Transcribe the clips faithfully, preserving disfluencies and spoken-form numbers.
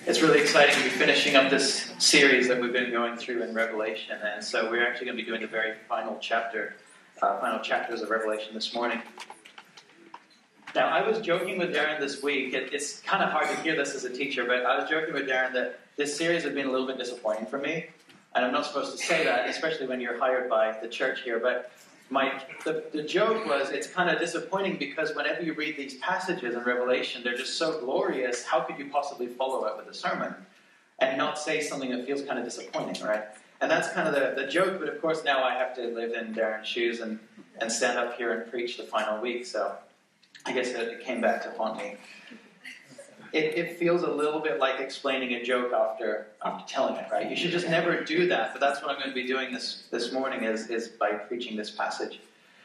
It's really exciting to be finishing up this series that we've been going through in Revelation, and so we're actually going to be doing the very final chapter, uh, final chapters of Revelation this morning. Now, I was joking with Darren this week. It, it's kind of hard to hear this as a teacher, but I was joking with Darren that this series has been a little bit disappointing for me, and I'm not supposed to say that, especially when you're hired by the church here, but my the, the joke was it's kind of disappointing because whenever you read these passages in Revelation, they're just so glorious. How could you possibly follow it with a sermon and not say something that feels kind of disappointing, right? And that's kind of the, the joke, but of course now I have to live in Darren's shoes and, and stand up here and preach the final week, so I guess it, it came back to haunt me. It, it feels a little bit like explaining a joke after after telling it, right? You should just never do that, but that's what I'm going to be doing this, this morning is, is by preaching this passage.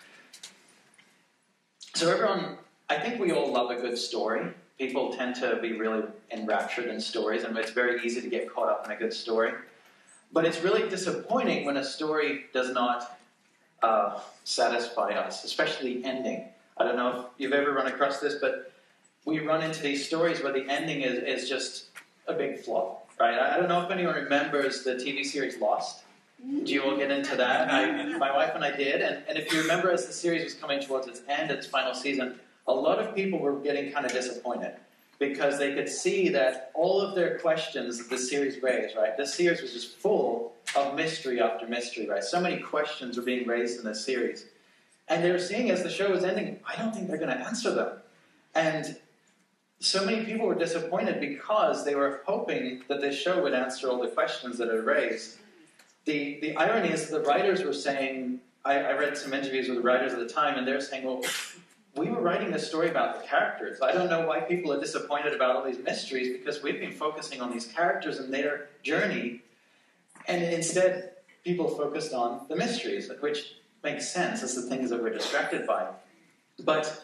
So everyone, I think we all love a good story. People tend to be really enraptured in stories, and it's very easy to get caught up in a good story. But it's really disappointing when a story does not uh, satisfy us, especially the ending. I don't know if you've ever run across this, but we run into these stories where the ending is, is just a big flop, right? I don't know if anyone remembers the T V series Lost. Do you all get into that? I, my wife and I did, and, and if you remember as the series was coming towards its end, its final season, a lot of people were getting kind of disappointed because they could see that all of their questions the series raised, right? This series was just full of mystery after mystery, right? So many questions were being raised in this series. And they were seeing as the show was ending, I don't think they're going to answer them. And so many people were disappointed because they were hoping that this show would answer all the questions that it raised. The the irony is that the writers were saying, I, I read some interviews with the writers at the time, and they're saying, well, we were writing this story about the characters. I don't know why people are disappointed about all these mysteries because we've been focusing on these characters and their journey, and instead people focused on the mysteries, which makes sense as the things that we're distracted by. But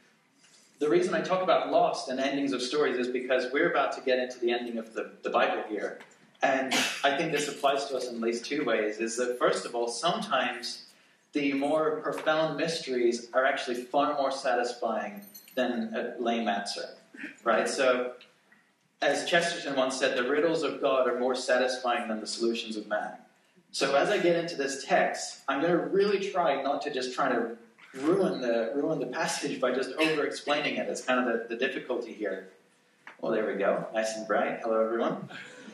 the reason I talk about Lost and endings of stories is because we're about to get into the ending of the, the Bible here. And I think this applies to us in at least two ways. Is that, first of all, sometimes the more profound mysteries are actually far more satisfying than a lame answer. Right? So, as Chesterton once said, the riddles of God are more satisfying than the solutions of man. So as I get into this text, I'm going to really try not to just try to ruin the ruin the passage by just over-explaining it. It's kind of the, the difficulty here. Well, there we go. Nice and bright. Hello, everyone.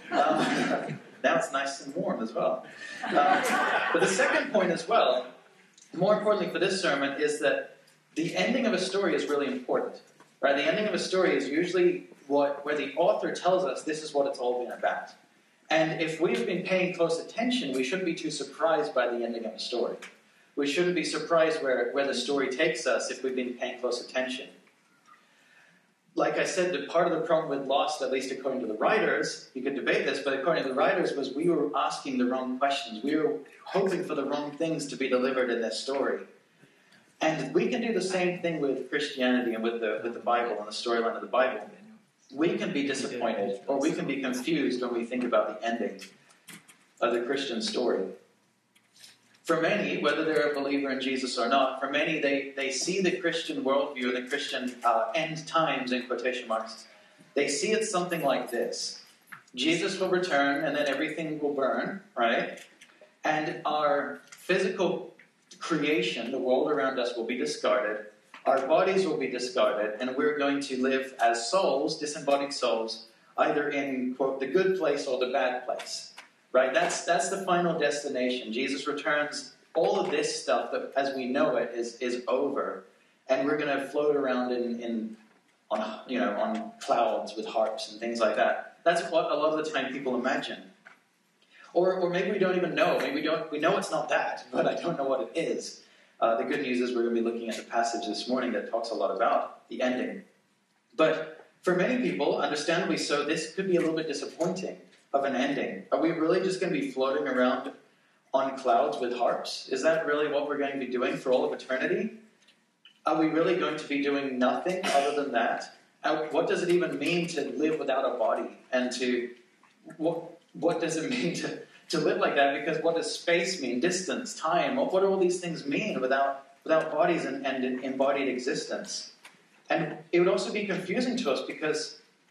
Um, now it's nice and warm as well. Um, but the second point as well, more importantly for this sermon, is that the ending of a story is really important. Right? The ending of a story is usually what where the author tells us this is what it's all been about. And if we've been paying close attention, we shouldn't be too surprised by the ending of a story. We shouldn't be surprised where, where the story takes us if we've been paying close attention. Like I said, the part of the problem with Lost, at least according to the writers, you could debate this, but according to the writers, was we were asking the wrong questions. We were hoping for the wrong things to be delivered in this story. And we can do the same thing with Christianity and with the, with the Bible and the storyline of the Bible. We can be disappointed, or we can be confused when we think about the ending of the Christian story. For many, whether they're a believer in Jesus or not, for many, they, they see the Christian worldview, the Christian uh, end times, in quotation marks, they see it something like this. Jesus will return, and then everything will burn, right? And our physical creation, the world around us, will be discarded. Our bodies will be discarded, and we're going to live as souls, disembodied souls, either in, quote, the good place or the bad place. Right, that's that's the final destination. Jesus returns. All of this stuff that, as we know it, is is over, and we're going to float around in, in on you know on clouds with harps and things like that. That's what a lot of the time people imagine, or or maybe we don't even know. Maybe we don't. We know it's not that, but I don't know what it is. Uh, the good news is we're going to be looking at the passage this morning that talks a lot about the ending. But for many people, understandably so, this could be a little bit disappointing. Of an ending. Are we really just going to be floating around on clouds with harps? Is that really what we're going to be doing for all of eternity? Are we really going to be doing nothing other than that? What does it even mean to live without a body? And to what what does it mean to, to live like that? Because what does space mean? Distance, time? What, what do all these things mean without without bodies and, and embodied existence? And it would also be confusing to us because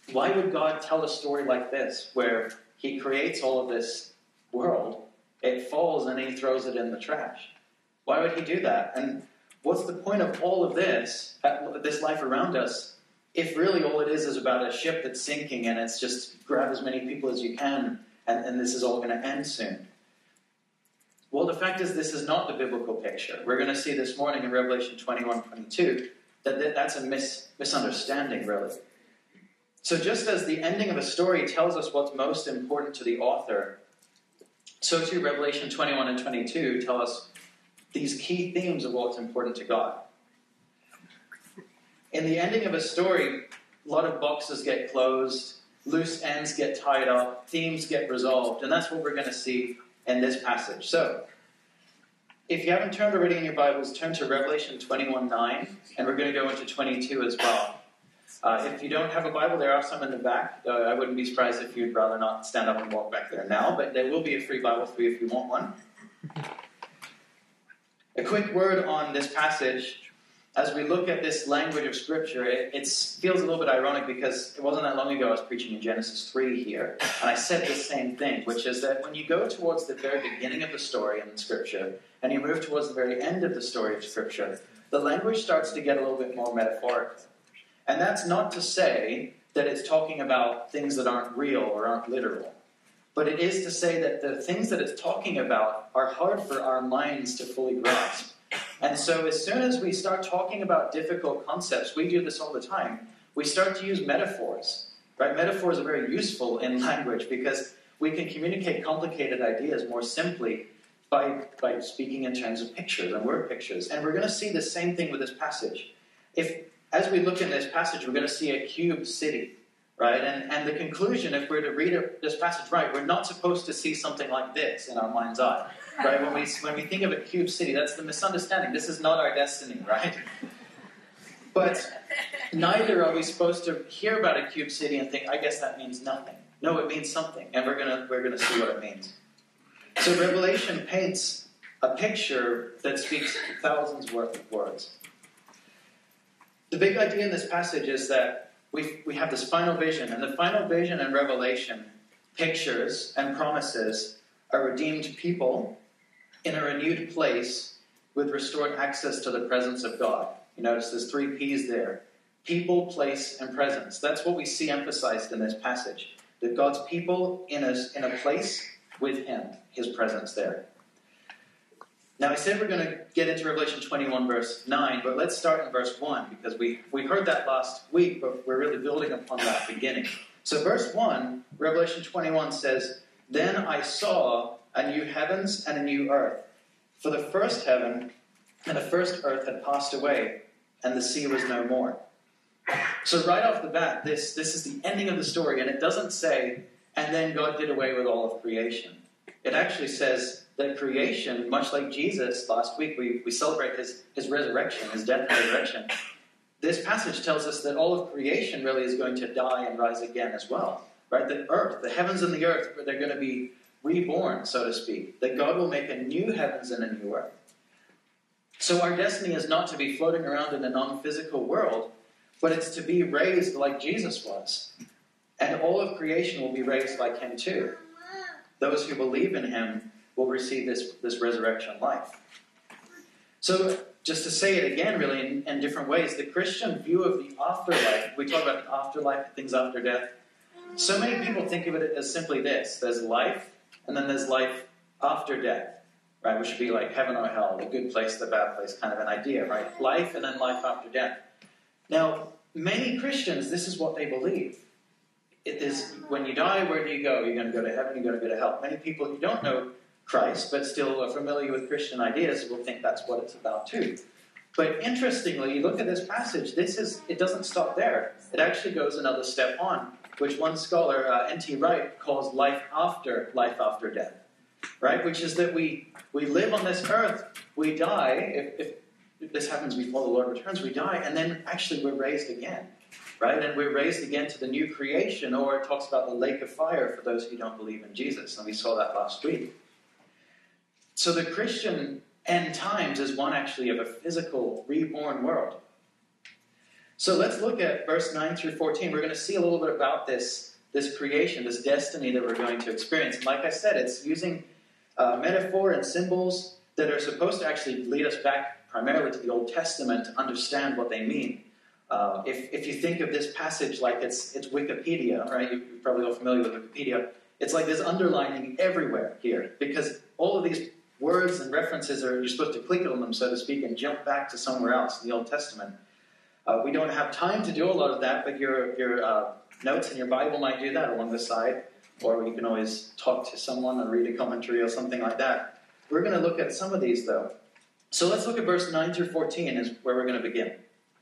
Why would God tell a story like this, where he creates all of this world, it falls, and he throws it in the trash? Why would he do that? And what's the point of all of this, this life around us, if really all it is is about a ship that's sinking and it's just grab as many people as you can and, and this is all going to end soon? Well, the fact is this is not the biblical picture. We're going to see this morning in Revelation twenty-one, twenty-two that that's a mis- misunderstanding, really. So just as the ending of a story tells us what's most important to the author, so too Revelation twenty-one and twenty-two tell us these key themes of what's important to God. In the ending of a story, a lot of boxes get closed, loose ends get tied up, themes get resolved, and that's what we're going to see in this passage. So, if you haven't turned already in your Bibles, turn to Revelation twenty-one nine, and we're going to go into twenty-two as well. Uh, if you don't have a Bible, there are some in the back. Uh, I wouldn't be surprised if you'd rather not stand up and walk back there now, but there will be a free Bible for you if you want one. A quick word on this passage. As we look at this language of Scripture, it, it feels a little bit ironic because it wasn't that long ago I was preaching in Genesis three here, and I said the same thing, which is that when you go towards the very beginning of the story in Scripture, and you move towards the very end of the story of Scripture, the language starts to get a little bit more metaphorical. And that's not to say that it's talking about things that aren't real or aren't literal, but it is to say that the things that it's talking about are hard for our minds to fully grasp. And so as soon as we start talking about difficult concepts, we do this all the time, we start to use metaphors. Right? Metaphors are very useful in language because we can communicate complicated ideas more simply by, by speaking in terms of pictures and word pictures. And we're going to see the same thing with this passage. If, as we look in this passage, we're going to see a cube city. Right? And, and the conclusion, if we're to read this passage right, we're not supposed to see something like this in our mind's eye. Right? When we when we think of a cube city, that's the misunderstanding. This is not our destiny, right? But neither are we supposed to hear about a cube city and think, I guess that means nothing. No, it means something, and we're gonna we're gonna see what it means. So Revelation paints a picture that speaks thousands worth of words. The big idea in this passage is that we we have this final vision, and the final vision in Revelation pictures and promises a redeemed people in a renewed place with restored access to the presence of God. You notice there's three P's there. People, place, and presence. That's what we see emphasized in this passage. That God's people in a, in a place with Him, His presence there. Now I said we're going to get into Revelation twenty-one verse nine, but let's start in verse one because we, we heard that last week, but we're really building upon that beginning. So verse one, Revelation twenty-one says, Then I saw a new heavens and a new earth. For the first heaven and the first earth had passed away, and the sea was no more. So right off the bat, this, this is the ending of the story, and it doesn't say, and then God did away with all of creation. It actually says that creation, much like Jesus, last week we, we celebrate his, his resurrection, his death and resurrection. This passage tells us that all of creation really is going to die and rise again as well. Right? The earth, the heavens and the earth, they're going to be reborn, so to speak. That God will make a new heavens and a new earth. So our destiny is not to be floating around in a non-physical world, but it's to be raised like Jesus was. And all of creation will be raised like Him too. Those who believe in Him will receive this, this resurrection life. So, just to say it again, really, in, in different ways, the Christian view of the afterlife, we talk about the afterlife, things after death. So many people think of it as simply this. There's life, and then there's life after death, right? Which would be like heaven or hell, the good place, the bad place, kind of an idea, right? Life and then life after death. Now, many Christians, this is what they believe. It is, when you die, where do you go? You're going to go to heaven, you're going to go to hell. Many people who don't know Christ, but still are familiar with Christian ideas, will think that's what it's about too. But interestingly, you look at this passage, this is, it doesn't stop there. It actually goes another step on, which one scholar, uh, N T Wright, calls life after life after death, right? Which is that we we live on this earth, we die, if, if, if this happens before the Lord returns, we die, and then actually we're raised again, right? And we're raised again to the new creation, or it talks about the lake of fire for those who don't believe in Jesus, and we saw that last week. So the Christian end times is one actually of a physical, reborn world. So let's look at verse nine through fourteen. We're going to see a little bit about this, this creation, this destiny that we're going to experience. And like I said, it's using uh, metaphor and symbols that are supposed to actually lead us back primarily to the Old Testament to understand what they mean. Uh, if, if you think of this passage like it's, it's Wikipedia, right? You're probably all familiar with Wikipedia. It's like there's underlining everywhere here because all of these words and references are, you're supposed to click on them, so to speak, and jump back to somewhere else in the Old Testament. Uh, we don't have time to do a lot of that, but your, your uh, notes in your Bible might do that along the side, or you can always talk to someone or read a commentary or something like that. We're going to look at some of these, though. So let's look at verse nine through fourteen is where we're going to begin.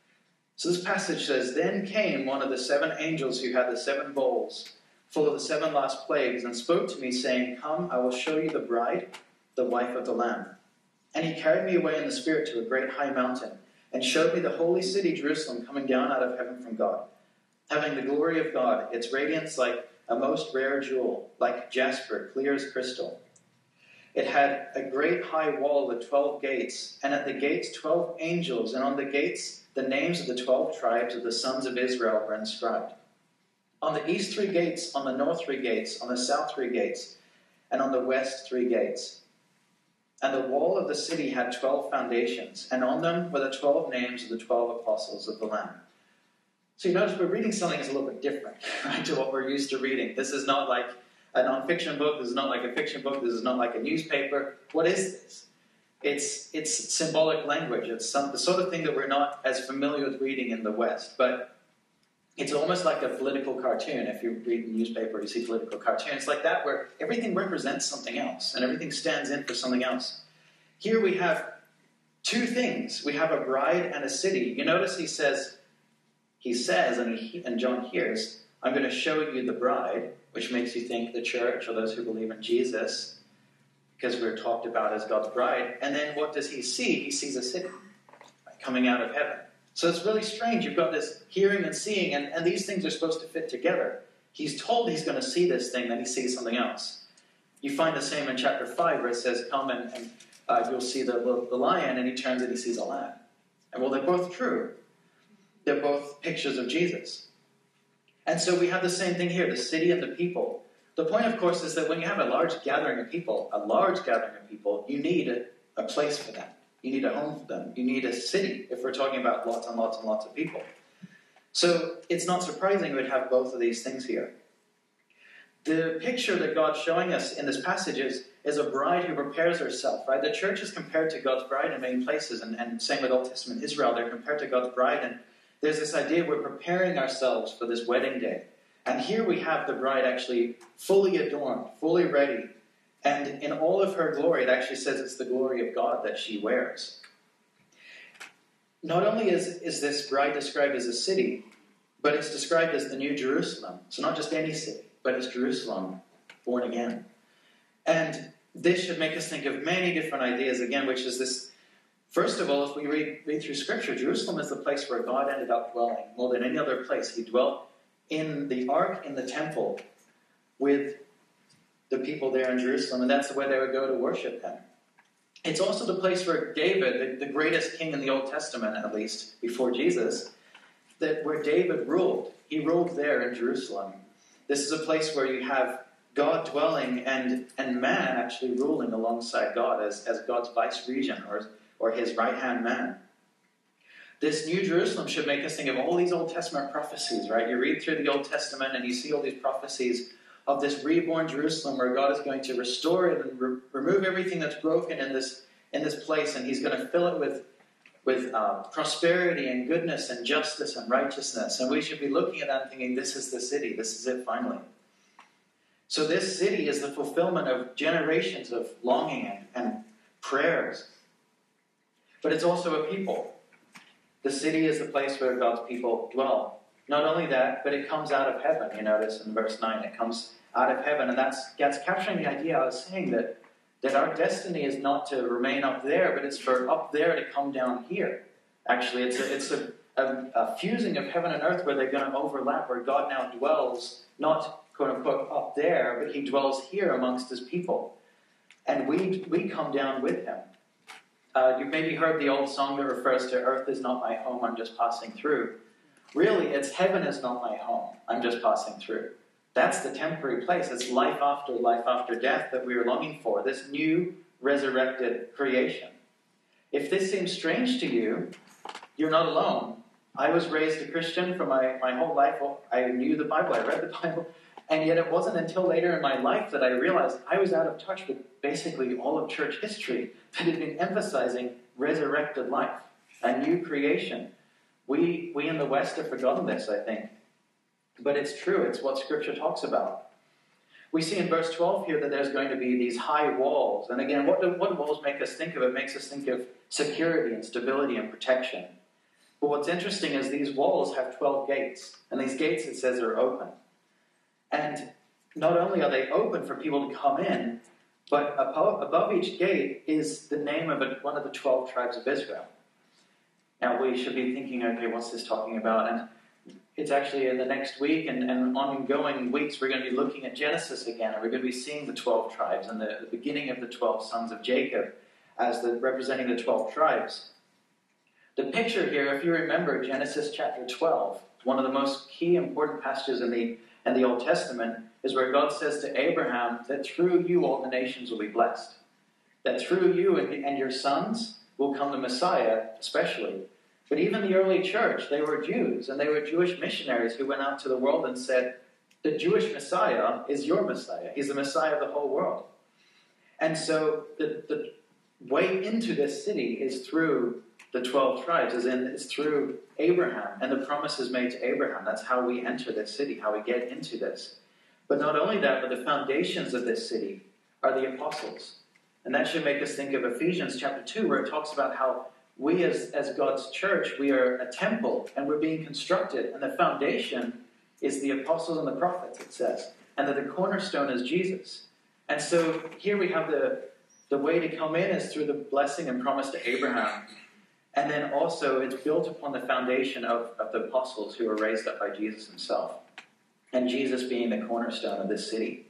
So this passage says, "Then came one of the seven angels who had the seven bowls, full of the seven last plagues, and spoke to me, saying, 'Come, I will show you the bride, the wife of the Lamb.' And he carried me away in the Spirit to a great high mountain, and showed me the holy city Jerusalem coming down out of heaven from God, having the glory of God, its radiance like a most rare jewel, like jasper, clear as crystal. It had a great high wall with twelve gates, and at the gates twelve angels, and on the gates the names of the twelve tribes of the sons of Israel were inscribed. On the east three gates, on the north three gates, on the south three gates, and on the west three gates. And the wall of the city had twelve foundations, and on them were the twelve names of the twelve apostles of the Lamb." So you notice we're reading something that's a little bit different, right, to what we're used to reading. This is not like a non-fiction book. This is not like a fiction book. This is not like a newspaper. What is this? It's it's symbolic language. It's some, the sort of thing that we're not as familiar with reading in the West. But it's almost like a political cartoon. If you read the newspaper, you see political cartoons like that, where everything represents something else, and everything stands in for something else. Here we have two things. We have a bride and a city. You notice he says, he says, and, he, and John hears, "I'm going to show you the bride," which makes you think the church or those who believe in Jesus, because we're talked about as God's bride. And then what does he see? He sees a city coming out of heaven. So it's really strange. You've got this hearing and seeing, and, and these things are supposed to fit together. He's told he's going to see this thing, then he sees something else. You find the same in chapter five, where it says, "Come and, and uh, you'll see the, the lion," and he turns and he sees a lamb. And well, they're both true. They're both pictures of Jesus. And so we have the same thing here, the city and the people. The point, of course, is that when you have a large gathering of people, a large gathering of people, you need a, a place for them. You need a home for them. You need a city, if we're talking about lots and lots and lots of people. So it's not surprising we'd have both of these things here. The picture that God's showing us in this passage is, is a bride who prepares herself, right? The church is compared to God's bride in many places, and, and same with Old Testament Israel. They're compared to God's bride, and there's this idea we're preparing ourselves for this wedding day. And here we have the bride actually fully adorned, fully ready. And in all of her glory, it actually says it's the glory of God that she wears. Not only is, is this bride described as a city, but it's described as the New Jerusalem. So not just any city, but it's Jerusalem born again. And this should make us think of many different ideas, again, which is this. First of all, if we read, read through Scripture, Jerusalem is the place where God ended up dwelling more than any other place. He dwelt in the ark, in the temple, with the people there in Jerusalem, and that's where they would go to worship him. It's also the place where David, the, the greatest king in the Old Testament, at least, before Jesus, that where David ruled. He ruled there in Jerusalem. This is a place where you have God dwelling and, and man actually ruling alongside God as, as God's vice-regent or or his right-hand man. This New Jerusalem should make us think of all these Old Testament prophecies, right? You read through the Old Testament and you see all these prophecies of this reborn Jerusalem where God is going to restore it and re- remove everything that's broken in this in this place, and he's going to fill it with, with uh, prosperity and goodness and justice and righteousness. And we should be looking at that and thinking, this is the city. This is it finally. So this city is the fulfillment of generations of longing and, and prayers. But it's also a people. The city is the place where God's people dwell. Not only that, but it comes out of heaven. You notice in verse nine, it comes out of heaven. And that's, that's capturing the idea I was saying, that, that our destiny is not to remain up there, but it's for up there to come down here. Actually, it's a, it's a, a, a fusing of heaven and earth where they're going to overlap, where God now dwells, not quote-unquote up there, but he dwells here amongst his people. And we we come down with him. Uh, you've maybe heard the old song that refers to "Earth is not my home, I'm just passing through." Really, it's heaven is not my home. I'm just passing through. That's the temporary place. It's life after life after death that we are longing for, this new resurrected creation. If this seems strange to you, you're not alone. I was raised a Christian for my, my whole life. Well, I knew the Bible, I read the Bible, and yet it wasn't until later in my life that I realized I was out of touch with basically all of church history that had been emphasizing resurrected life, a new creation. We, we in the West have forgotten this, I think. But it's true, it's what Scripture talks about. We see in verse twelve here that there's going to be these high walls. And again, what do, what do walls make us think of? It makes us think of security and stability and protection. But what's interesting is these walls have twelve gates. And these gates, it says, are open. And not only are they open for people to come in, but above, above each gate is the name of a, one of the twelve tribes of Israel. Now we should be thinking, okay, what's this talking about? And it's actually in the next week and, and ongoing weeks, we're going to be looking at Genesis again, and we're going to be seeing the twelve tribes and the, the beginning of the twelve sons of Jacob as the, representing the twelve tribes. The picture here, if you remember Genesis chapter twelve, one of the most key important passages in the, in the Old Testament, is where God says to Abraham that through you all the nations will be blessed. That through you and, and your sons will come the Messiah, especially. But even the early church, they were Jews, and they were Jewish missionaries who went out to the world and said, the Jewish Messiah is your Messiah. He's the Messiah of the whole world. And so the, the way into this city is through the twelve tribes, as in it's through Abraham, and the promises made to Abraham. That's how we enter this city, how we get into this. But not only that, but the foundations of this city are the apostles. And that should make us think of Ephesians chapter two, where it talks about how we as, as God's church, we are a temple, and we're being constructed. And the foundation is the apostles and the prophets, it says. And that the cornerstone is Jesus. And so here we have the, the way to come in is through the blessing and promise to Abraham. And then also it's built upon the foundation of, of the apostles who were raised up by Jesus himself. And Jesus being the cornerstone of this city.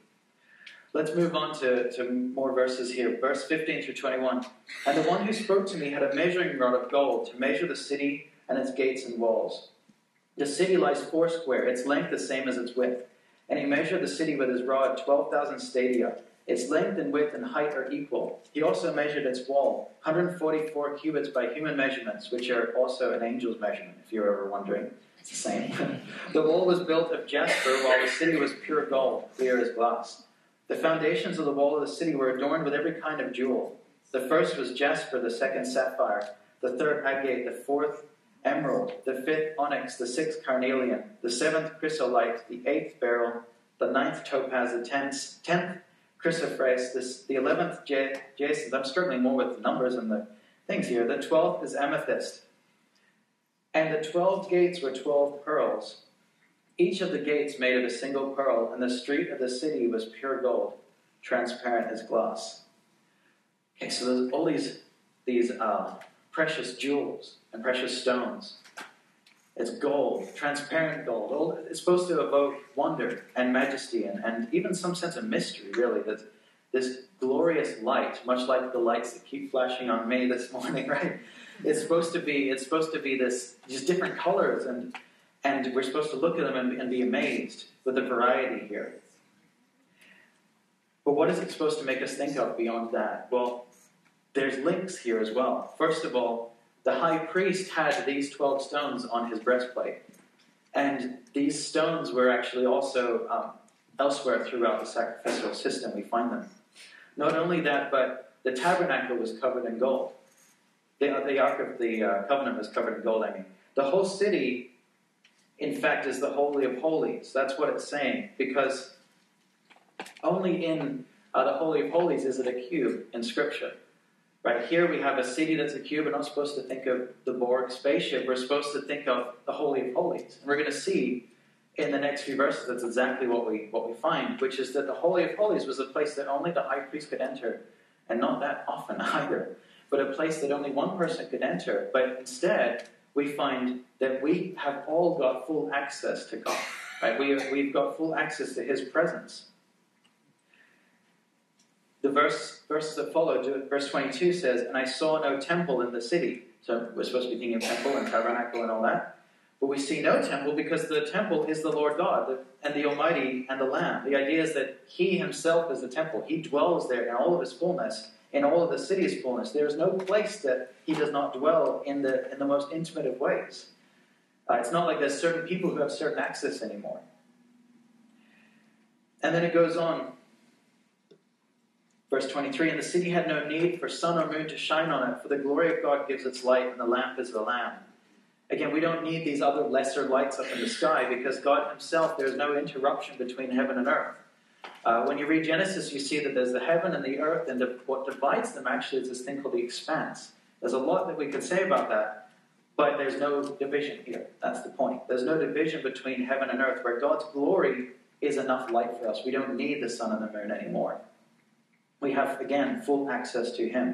Let's move on to, to more verses here. Verse fifteen through twenty-one. And the one who spoke to me had a measuring rod of gold to measure the city and its gates and walls. The city lies foursquare, its length the same as its width. And he measured the city with his rod, twelve thousand stadia. Its length and width and height are equal. He also measured its wall, one hundred forty-four cubits by human measurements, which are also an angel's measurement, if you're ever wondering. It's the same. The wall was built of jasper, while the city was pure gold, clear as glass. The foundations of the wall of the city were adorned with every kind of jewel. The first was jasper, the second sapphire, the third agate, the fourth emerald, the fifth onyx, the sixth carnelian, the seventh chrysolite, the eighth beryl, the ninth topaz, the tenth, tenth chrysoprase, this, the eleventh jacinth. I'm struggling more with the numbers and the things here. The twelfth is amethyst. And the twelve gates were twelve pearls. Each of the gates made of a single pearl, and the street of the city was pure gold, transparent as glass. Okay, so there's all these, these uh, precious jewels and precious stones. It's gold, transparent gold. All, it's supposed to evoke wonder and majesty and, and even some sense of mystery, really. That this glorious light, much like the lights that keep flashing on me this morning, right? It's supposed to be, it's supposed to be this, just different colors, and And we're supposed to look at them and, and be amazed with the variety here. But what is it supposed to make us think of beyond that? Well, there's links here as well. First of all, the high priest had these twelve stones on his breastplate. And these stones were actually also um, elsewhere throughout the sacrificial system. We find them. Not only that, but the tabernacle was covered in gold. The, the Ark of the uh, Covenant was covered in gold, I mean. The whole city, in fact, is the Holy of Holies. That's what it's saying, because only in uh, the Holy of Holies is it a cube in Scripture. Right here we have a city that's a cube. We're not supposed to think of the Borg spaceship. We're supposed to think of the Holy of Holies. And we're going to see in the next few verses that's exactly what we what we find, which is that the Holy of Holies was a place that only the high priest could enter, and not that often either, but a place that only one person could enter. But instead, we find that we have all got full access to God. Right? We have, we've got full access to His presence. The verse, verses that follow, verse twenty-two says, "And I saw no temple in the city." So we're supposed to be thinking of temple and tabernacle and all that. But we see no temple because the temple is the Lord God and the Almighty and the Lamb. The idea is that he himself is the temple. He dwells there in all of his fullness, in all of the city's fullness. There is no place that he does not dwell in the, in the most intimate of ways. Uh, it's not like there's certain people who have certain access anymore. And then it goes on. Verse twenty-three, and the city had no need for sun or moon to shine on it, for the glory of God gives its light, and the lamp is the Lamb. Again, we don't need these other lesser lights up in the sky because God himself, there's no interruption between heaven and earth. Uh, when you read Genesis, you see that there's the heaven and the earth, and the, what divides them actually is this thing called the expanse. There's a lot that we could say about that, but there's no division here. That's the point. There's no division between heaven and earth, where God's glory is enough light for us. We don't need the sun and the moon anymore. We have, again, full access to him.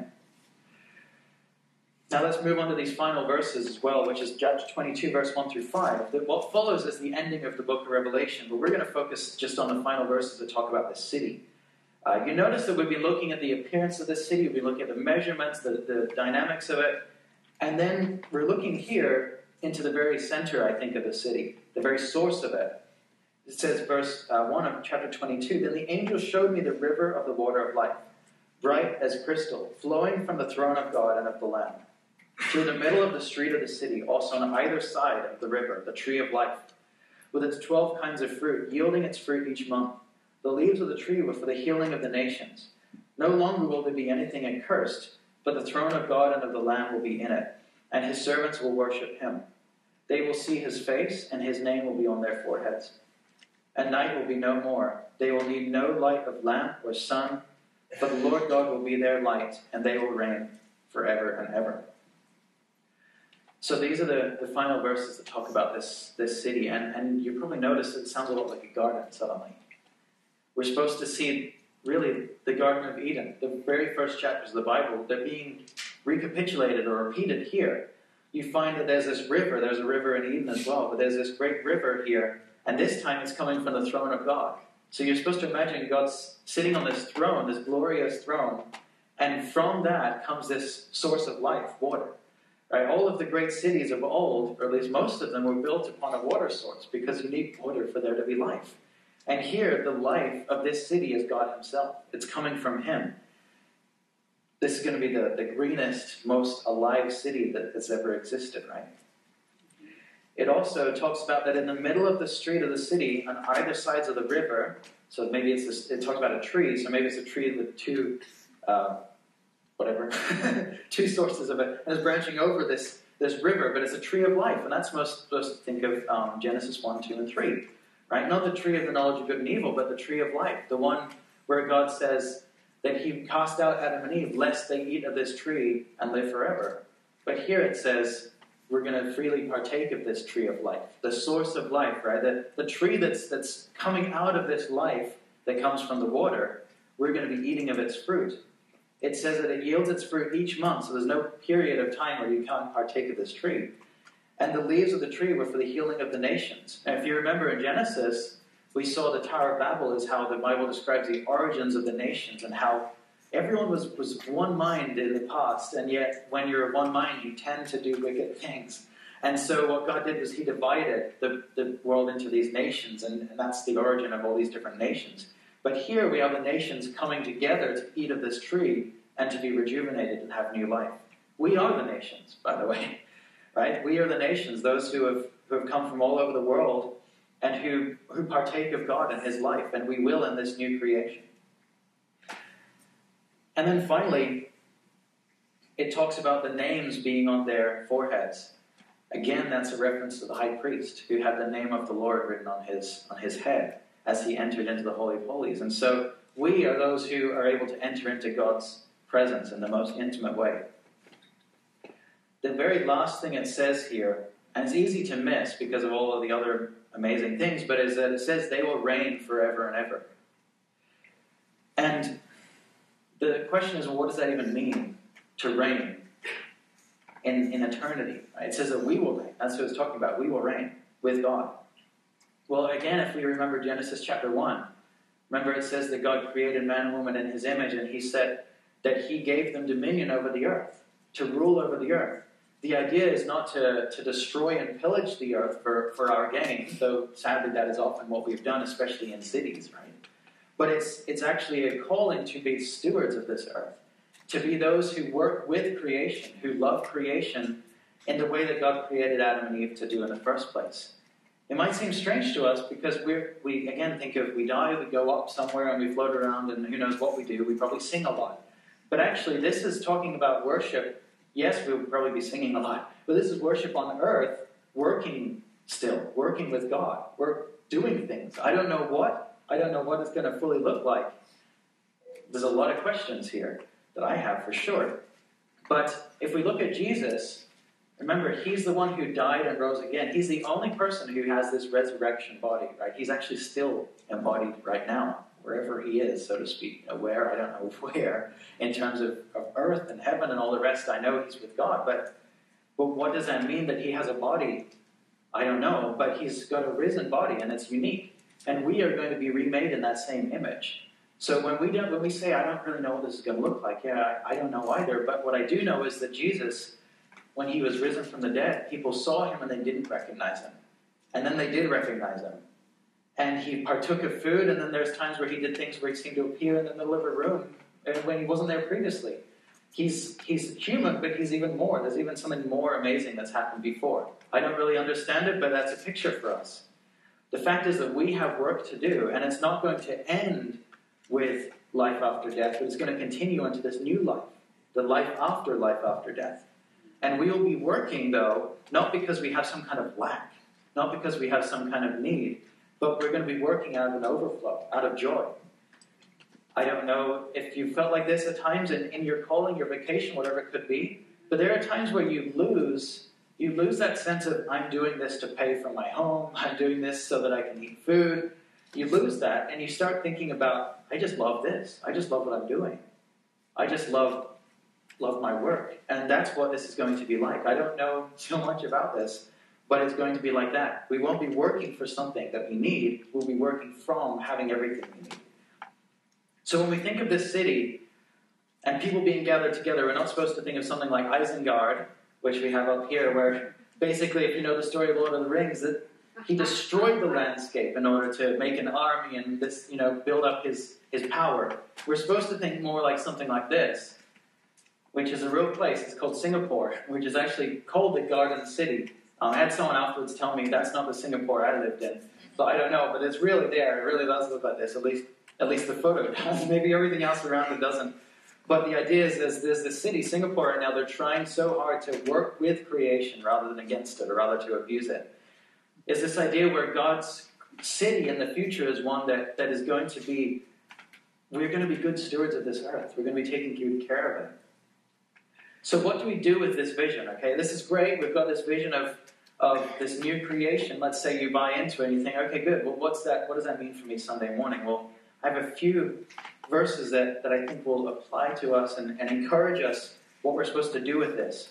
Now let's move on to these final verses as well, which is chapter twenty-two, verse one through five. What follows is the ending of the book of Revelation, but we're going to focus just on the final verses that talk about this city. Uh, you notice that we've been looking at the appearance of this city, we've been looking at the measurements, the, the dynamics of it, and then we're looking here into the very center, I think, of the city, the very source of it. It says, verse uh, one of chapter twenty-two, then the angel showed me the river of the water of life, bright as crystal, flowing from the throne of God and of the Lamb, through the middle of the street of the city, also on either side of the river, the tree of life, with its twelve kinds of fruit, yielding its fruit each month. The leaves of the tree were for the healing of the nations. No longer will there be anything accursed, but the throne of God and of the Lamb will be in it, and his servants will worship him. They will see his face, and his name will be on their foreheads. And night will be no more. They will need no light of lamp or sun, but the Lord God will be their light, and they will reign forever and ever. So these are the, the final verses that talk about this, this city. And, and you probably notice it sounds a lot like a garden suddenly. We're supposed to see, really, the Garden of Eden. The very first chapters of the Bible, they're being recapitulated or repeated here. You find that there's this river. There's a river in Eden as well. But there's this great river here. And this time it's coming from the throne of God. So you're supposed to imagine God's sitting on this throne, this glorious throne. And from that comes this source of life, water. Right? All of the great cities of old, or at least most of them, were built upon a water source because you need water for there to be life. And here, the life of this city is God himself. It's coming from him. This is going to be the, the greenest, most alive city that has ever existed, right? It also talks about that in the middle of the street of the city, on either sides of the river, so maybe it's this, it talks about a tree, so maybe it's a tree with two... Uh, whatever, two sources of it, and it's branching over this, this river, but it's a tree of life, and that's most supposed to think of um, Genesis one, two, and three, right? Not the tree of the knowledge of good and evil, but the tree of life, the one where God says that he cast out Adam and Eve, lest they eat of this tree and live forever. But here it says we're going to freely partake of this tree of life, the source of life, right? The, the tree that's, that's coming out of this life that comes from the water, we're going to be eating of its fruit. It says that it yields its fruit each month, so there's no period of time where you can't partake of this tree. And the leaves of the tree were for the healing of the nations. And if you remember in Genesis, we saw the Tower of Babel is how the Bible describes the origins of the nations and how everyone was, was one mind in the past, and yet when you're of one mind, you tend to do wicked things. And so what God did was he divided the, the world into these nations, and, and that's the origin of all these different nations. But here we have the nations coming together to eat of this tree and to be rejuvenated and have new life. We are the nations, by the way, right? We are the nations, those who have, who have come from all over the world and who, who partake of God and his life, and we will in this new creation. And then finally, it talks about the names being on their foreheads. Again, that's a reference to the high priest who had the name of the Lord written on his, on his head as he entered into the Holy of Holies. And so we are those who are able to enter into God's presence in the most intimate way. The very last thing it says here, and it's easy to miss because of all of the other amazing things, but is that it says they will reign forever and ever. And the question is, well, what does that even mean, to reign in, in eternity? Right? It says that we will reign. That's what it's talking about. We will reign with God. Well, again, if we remember Genesis chapter one, remember it says that God created man and woman in his image, and he said that he gave them dominion over the earth, to rule over the earth. the idea is not to, to destroy and pillage the earth for, for our gain, though sadly that is often what we've done, especially in cities, right? But it's, it's actually a calling to be stewards of this earth, to be those who work with creation, who love creation in the way that God created Adam and Eve to do in the first place. It might seem strange to us because we're, we, again, think of we die, we go up somewhere and we float around and who knows what we do. We probably sing a lot. But actually, this is talking about worship. Yes, we would probably be singing a lot. But this is worship on earth, working still, working with God. We're doing things. I don't know what. I don't know what it's going to fully look like. There's a lot of questions here that I have for sure. But if we look at Jesus, remember, he's the one who died and rose again. He's the only person who has this resurrection body, right? He's actually still embodied right now, wherever he is, so to speak. You know, where, I don't know where, in terms of, of earth and heaven and all the rest. I know he's with God, but, but what does that mean that he has a body? I don't know, but he's got a risen body, and it's unique. And we are going to be remade in that same image. So when we don't, when we say, I don't really know what this is going to look like, yeah, I, I don't know either, but what I do know is that Jesus, when he was risen from the dead, people saw him and they didn't recognize him. And then they did recognize him. And he partook of food, and then there's times where he did things where he seemed to appear in the middle of a room when he wasn't there previously. He's, he's human, but he's even more. There's even something more amazing that's happened before. I don't really understand it, but that's a picture for us. The fact is that we have work to do, and it's not going to end with life after death, but it's going to continue into this new life, the life after life after death. And we will be working, though, not because we have some kind of lack, not because we have some kind of need, but we're going to be working out of an overflow, out of joy. I don't know if you felt like this at times in, in your calling, your vocation, whatever it could be, but there are times where you lose you lose that sense of, I'm doing this to pay for my home, I'm doing this so that I can eat food. You lose that, and you start thinking about, I just love this. I just love what I'm doing. I just love love my work. And that's what this is going to be like. I don't know so much about this, but it's going to be like that. We won't be working for something that we need. We'll be working from having everything we need. So when we think of this city and people being gathered together, we're not supposed to think of something like Isengard, which we have up here, where basically, if you know the story of Lord of the Rings, that he destroyed the landscape in order to make an army and this, you know, build up his, his power. We're supposed to think more like something like this, which is a real place. It's called Singapore, which is actually called the Garden City. Um, I had someone afterwards tell me that's not the Singapore I lived in. So I don't know, but it's really there. It really does look like this, at least at least the photo does. Maybe everything else around it doesn't. But the idea is there's, there's this city, Singapore, and now they're trying so hard to work with creation rather than against it, or rather to abuse it. Is this idea where God's city in the future is one that, that is going to be, we're going to be good stewards of this earth. We're going to be taking good care of it. So what do we do with this vision? Okay, this is great. We've got this vision of, of this new creation. Let's say you buy into it and you think, okay, good. Well, what's that? What does that mean for me Sunday morning? Well, I have a few verses that, that I think will apply to us and, and encourage us what we're supposed to do with this.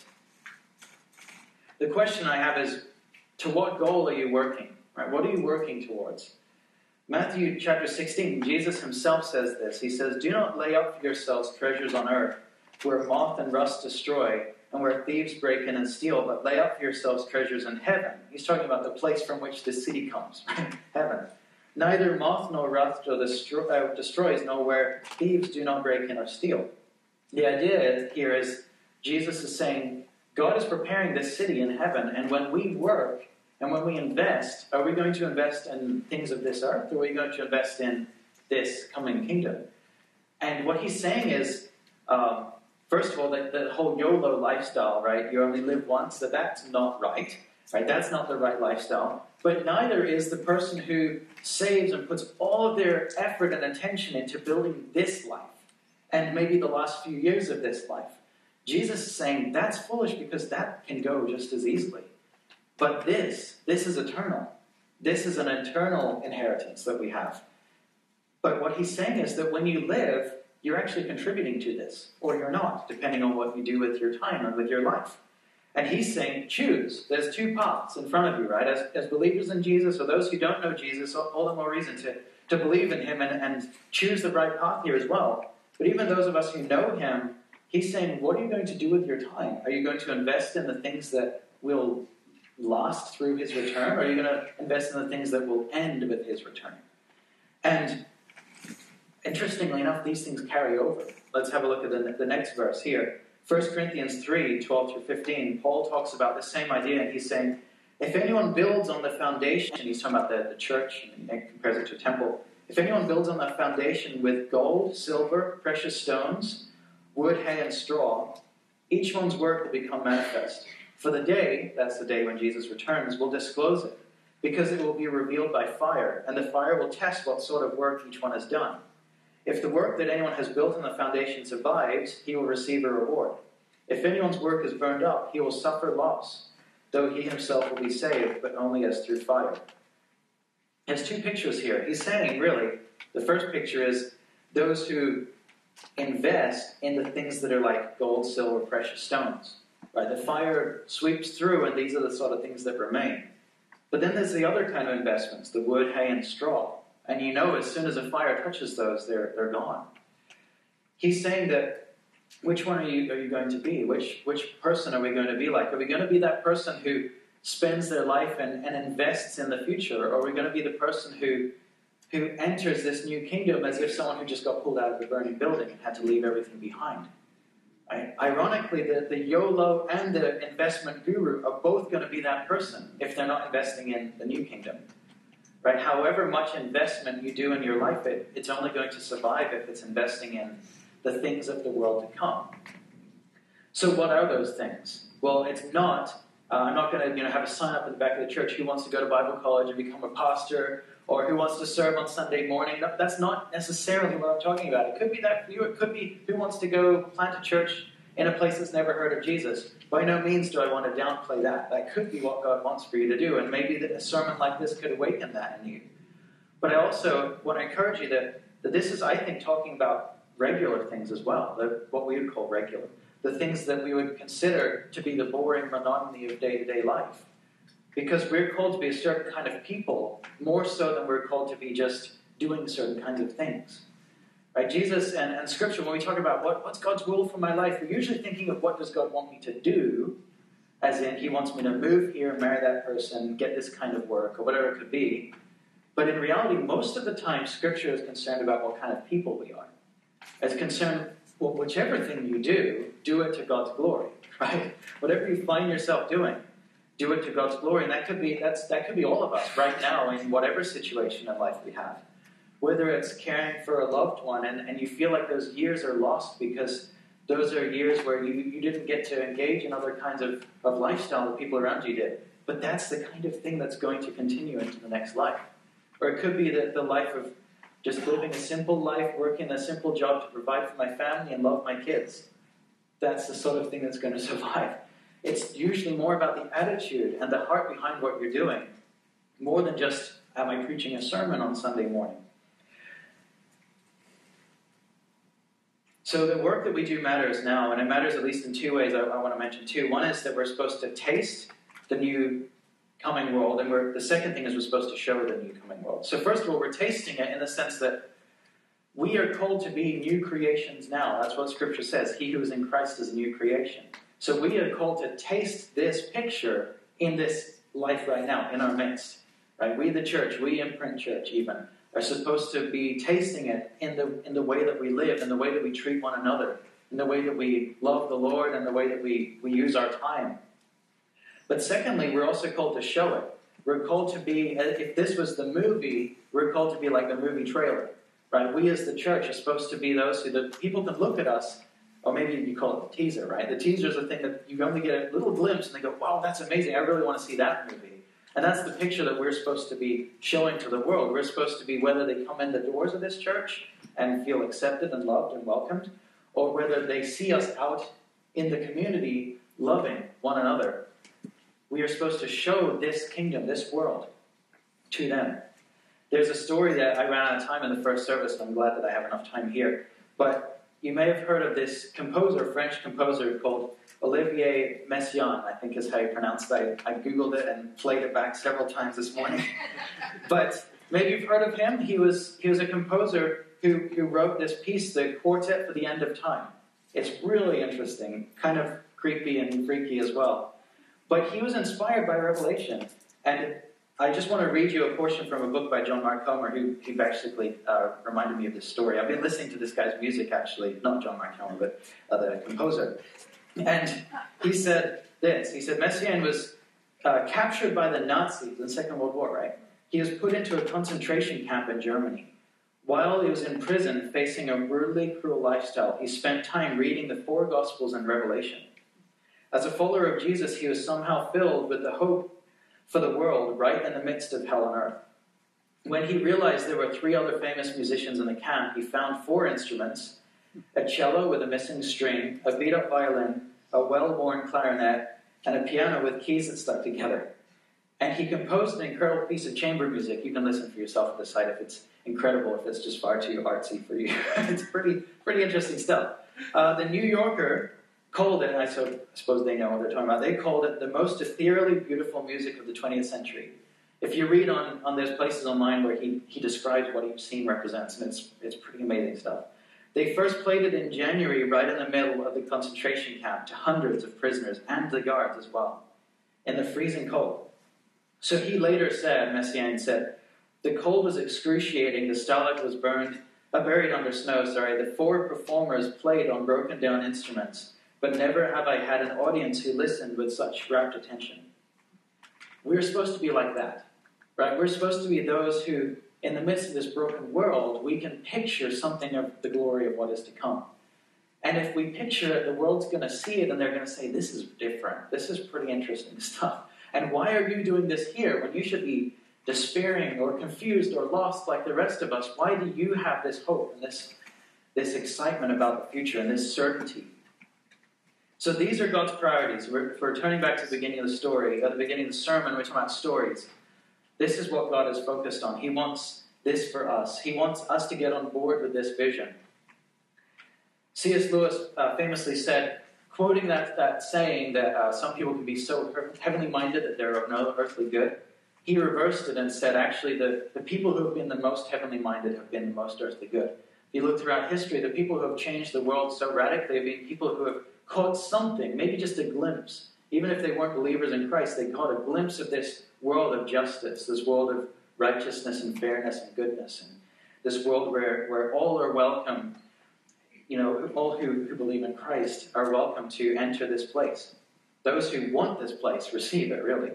The question I have is, to what goal are you working? Right? What are you working towards? Matthew chapter sixteen, Jesus himself says this. He says, do not lay up for yourselves treasures on earth, where moth and rust destroy, and where thieves break in and steal, but lay up for yourselves treasures in heaven. He's talking about the place from which the city comes, right? Heaven. Neither moth nor rust destroy, uh, destroys, nor where thieves do not break in or steal. The idea here is, Jesus is saying, God is preparing this city in heaven, and when we work, and when we invest, are we going to invest in things of this earth, or are we going to invest in this coming kingdom? And what he's saying is, um, first of all, that the whole YOLO lifestyle, right? You only live once, that that's not right, right? That's not the right lifestyle. But neither is the person who saves and puts all of their effort and attention into building this life, and maybe the last few years of this life. Jesus is saying that's foolish because that can go just as easily. But this, this is eternal. This is an eternal inheritance that we have. But what he's saying is that when you live, you're actually contributing to this, or you're not, depending on what you do with your time and with your life. And he's saying, choose. There's two paths in front of you, right? As, as believers in Jesus, or those who don't know Jesus, all the more reason to, to believe in him and, and choose the right path here as well. But even those of us who know him, he's saying, what are you going to do with your time? Are you going to invest in the things that will last through his return? Or are you going to invest in the things that will end with his return? And interestingly enough, these things carry over. Let's have a look at the, the next verse here. First Corinthians three, twelve through fifteen, Paul talks about the same idea, and he's saying, if anyone builds on the foundation, he's talking about the, the church, and he compares it to a temple. If anyone builds on that foundation with gold, silver, precious stones, wood, hay, and straw, each one's work will become manifest. For the day, that's the day when Jesus returns, will disclose it, because it will be revealed by fire, and the fire will test what sort of work each one has done. If the work that anyone has built on the foundation survives, he will receive a reward. If anyone's work is burned up, he will suffer loss, though he himself will be saved, but only as through fire. There's two pictures here. He's saying, really, the first picture is those who invest in the things that are like gold, silver, precious stones. Right? The fire sweeps through, and these are the sort of things that remain. But then there's the other kind of investments, the wood, hay, and straw. And you know, as soon as a fire touches those, they're they're gone. He's saying that, which one are you are you going to be? Which which person are we going to be like? Are we going to be that person who spends their life and, and invests in the future? Or are we going to be the person who who enters this new kingdom as if someone who just got pulled out of a burning building and had to leave everything behind? Right? Ironically, the, the YOLO and the investment guru are both going to be that person if they're not investing in the new kingdom. Right? However much investment you do in your life, it, it's only going to survive if it's investing in the things of the world to come. So what are those things? Well, it's not, uh, I'm not going to you know, have a sign up at the back of the church, who wants to go to Bible college and become a pastor, or who wants to serve on Sunday morning. No, that's not necessarily what I'm talking about. It could be that for you. It could be who wants to go plant a church in a place that's never heard of Jesus. By no means do I want to downplay that. That could be what God wants for you to do, and maybe a sermon like this could awaken that in you. But I also want to encourage you that, that this is, I think, talking about regular things as well, the, what we would call regular, the things that we would consider to be the boring monotony of day-to-day life. Because we're called to be a certain kind of people, more so than we're called to be just doing certain kinds of things. Right? Jesus and, and Scripture, when we talk about what, what's God's will for my life, we're usually thinking of what does God want me to do, as in he wants me to move here, marry that person, get this kind of work, or whatever it could be. But in reality, most of the time, Scripture is concerned about what kind of people we are. It's concerned, well, whichever thing you do, do it to God's glory, right? Whatever you find yourself doing, do it to God's glory. And that could be that's that could be all of us right now in whatever situation in life we have. Whether it's caring for a loved one and, and you feel like those years are lost because those are years where you, you didn't get to engage in other kinds of, of lifestyle that people around you did. But that's the kind of thing that's going to continue into the next life. Or it could be the, the life of just living a simple life, working a simple job to provide for my family and love my kids. That's the sort of thing that's going to survive. It's usually more about the attitude and the heart behind what you're doing, more than just, am I preaching a sermon on Sunday morning? So the work that we do matters now, and it matters at least in two ways I, I want to mention two. One is that we're supposed to taste the new coming world, and we're, the second thing is we're supposed to show the new coming world. So first of all, we're tasting it in the sense that we are called to be new creations now. That's what Scripture says. He who is in Christ is a new creation. So we are called to taste this picture in this life right now, in our midst. Right? We, the church, we Imprint Church even, are supposed to be tasting it in the in the way that we live, in the way that we treat one another, in the way that we love the Lord, and the way that we, we use our time. But secondly, we're also called to show it. We're called to be, if this was the movie, we're called to be like the movie trailer. Right? We as the church are supposed to be those who the people can look at us, or maybe you call it the teaser, right? The teaser is the thing that you only get a little glimpse and they go, wow, that's amazing. I really want to see that movie. And that's the picture that we're supposed to be showing to the world. We're supposed to be, whether they come in the doors of this church and feel accepted and loved and welcomed, or whether they see us out in the community loving one another. We are supposed to show this kingdom, this world, to them. There's a story that I ran out of time in the first service, and I'm glad that I have enough time here. But you may have heard of this composer, French composer called Olivier Messiaen, I think is how you pronounce it. I, I Googled it and played it back several times this morning. But maybe you've heard of him. He was he was a composer who, who wrote this piece, the Quartet for the End of Time. It's really interesting, kind of creepy and freaky as well. But he was inspired by Revelation. And I just want to read you a portion from a book by John Mark Comer, who, who basically uh, reminded me of this story. I've been listening to this guy's music, actually, not John Mark Comer, but uh, the composer. And he said this. He said, Messiaen was uh, captured by the Nazis in the Second World War, right? He was put into a concentration camp in Germany. While he was in prison, facing a brutally cruel lifestyle, he spent time reading the four Gospels and Revelation. As a follower of Jesus, he was somehow filled with the hope for the world right in the midst of hell on earth. When he realized there were three other famous musicians in the camp, he found four instruments, a cello with a missing string, a beat-up violin, a well-worn clarinet, and a piano with keys that stuck together. And he composed an incredible piece of chamber music. You can listen for yourself and decide if it's incredible, if it's just far too artsy for you. It's pretty pretty interesting stuff. Uh, the New Yorker called it, and I so, suppose they know what they're talking about, they called it the most ethereally beautiful music of the twentieth century. If you read on, on those places online where he, he describes what each scene represents, and it's, it's pretty amazing stuff. They first played it in January, right in the middle of the concentration camp, to hundreds of prisoners and the guards as well, in the freezing cold. So he later said, Messiaen said, the cold was excruciating, the stalag was burned, uh, buried under snow, sorry. The four performers played on broken down instruments, but never have I had an audience who listened with such rapt attention. We're supposed to be like that, right? We're supposed to be those who, in the midst of this broken world, we can picture something of the glory of what is to come. And if we picture it, the world's going to see it, and they're going to say, this is different. This is pretty interesting stuff. And why are you doing this here when you should be despairing or confused or lost like the rest of us? Why do you have this hope and this, this excitement about the future and this certainty? So these are God's priorities. We're, if we're turning back to the beginning of the story, at the beginning of the sermon, we're talking about stories. This is what God is focused on. He wants this for us. He wants us to get on board with this vision. C S Lewis uh, famously said, quoting that, that saying that uh, some people can be so heavenly minded that they're of no earthly good, he reversed it and said, actually, the, the people who have been the most heavenly minded have been the most earthly good. If you look throughout history, the people who have changed the world so radically have been people who have caught something, maybe just a glimpse. Even if they weren't believers in Christ, they caught a glimpse of this world of justice, this world of righteousness and fairness and goodness, and this world where, where all are welcome. You know, all who, who believe in Christ are welcome to enter this place. Those who want this place receive it, really.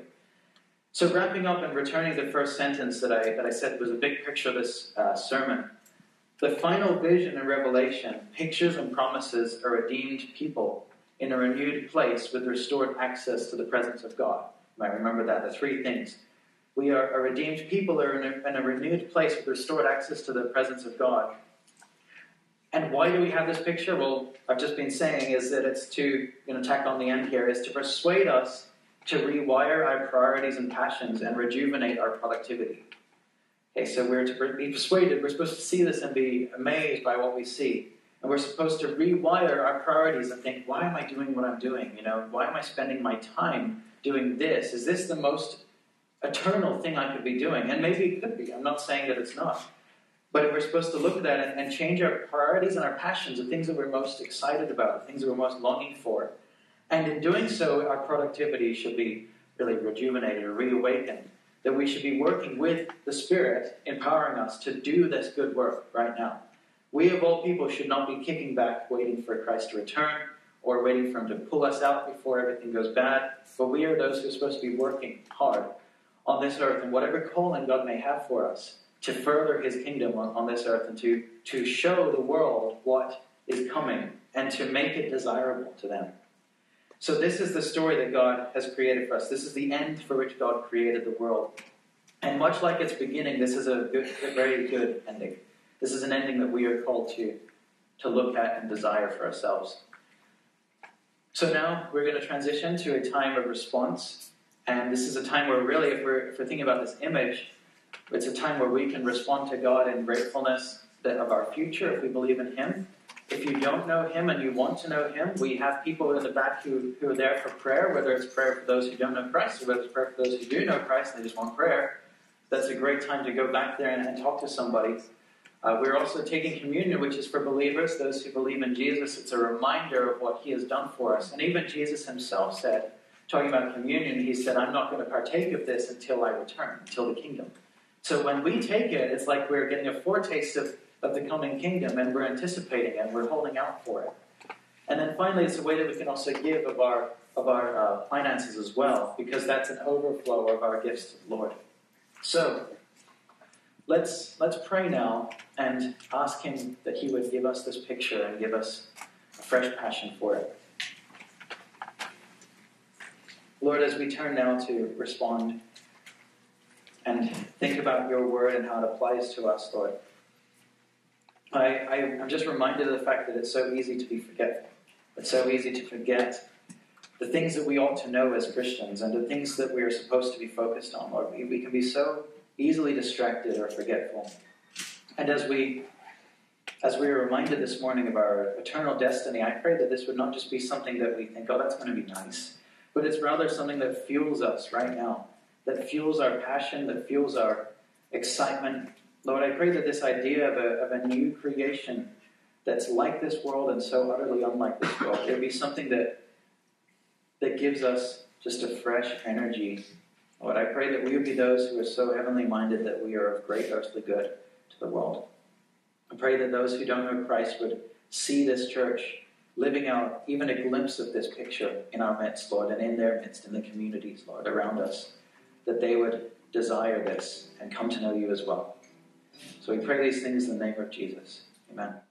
So wrapping up and returning to the first sentence that I, that I said was a big picture of this uh, sermon. The final vision in Revelation pictures and promises a redeemed people in a renewed place with restored access to the presence of God. You might remember that, the three things. We are a redeemed people are in a, in a renewed place with restored access to the presence of God. And why do we have this picture? Well, I've just been saying is that it's to, you know, tack on the end here, is to persuade us to rewire our priorities and passions and rejuvenate our productivity. Okay, so we're to be persuaded, we're supposed to see this and be amazed by what we see. And we're supposed to rewire our priorities and think, why am I doing what I'm doing? You know, why am I spending my time doing this? Is this the most eternal thing I could be doing? And maybe it could be. I'm not saying that it's not. But we're supposed to look at that and, and change our priorities and our passions, the things that we're most excited about, the things that we're most longing for. And in doing so, our productivity should be really rejuvenated or reawakened. That we should be working with the Spirit, empowering us to do this good work right now. We of all people should not be kicking back, waiting for Christ to return, or waiting for Him to pull us out before everything goes bad. But we are those who are supposed to be working hard on this earth, and whatever calling God may have for us, to further His kingdom on, on this earth, and to, to show the world what is coming, and to make it desirable to them. So this is the story that God has created for us. This is the end for which God created the world. And much like its beginning, this is a, good, a very good ending. This is an ending that we are called to, to look at and desire for ourselves. So now we're going to transition to a time of response. And this is a time where really, if we're, if we're thinking about this image, it's a time where we can respond to God in gratefulness of our future if we believe in Him. If you don't know Him and you want to know Him, we have people in the back who, who are there for prayer, whether it's prayer for those who don't know Christ or whether it's prayer for those who do know Christ and they just want prayer. That's a great time to go back there and, and talk to somebody. Uh, we're also taking communion, which is for believers, those who believe in Jesus. It's a reminder of what he has done for us. And even Jesus himself said, talking about communion, he said, I'm not going to partake of this until I return, until the kingdom. So when we take it, it's like we're getting a foretaste of, of the coming kingdom, and we're anticipating it, and we're holding out for it. And then finally, it's a way that we can also give of our of our uh, finances as well, because that's an overflow of our gifts to the Lord. So let's let's pray now and ask him that he would give us this picture and give us a fresh passion for it. Lord, as we turn now to respond and think about your word and how it applies to us, Lord, I, I, I'm just reminded of the fact that it's so easy to be forgetful. It's so easy to forget the things that we ought to know as Christians and the things that we are supposed to be focused on, Lord. We, we can be so easily distracted or forgetful. And as we as we were reminded this morning of our eternal destiny, I pray that this would not just be something that we think, oh, that's going to be nice, but it's rather something that fuels us right now, that fuels our passion, that fuels our excitement. Lord, I pray that this idea of a, of a new creation that's like this world and so utterly unlike this world, it would be something that that gives us just a fresh energy. Lord, I pray that we would be those who are so heavenly minded that we are of great earthly good to the world. I pray that those who don't know Christ would see this church living out even a glimpse of this picture in our midst, Lord, and in their midst, in the communities, Lord, around us, that they would desire this and come to know you as well. So we pray these things in the name of Jesus. Amen.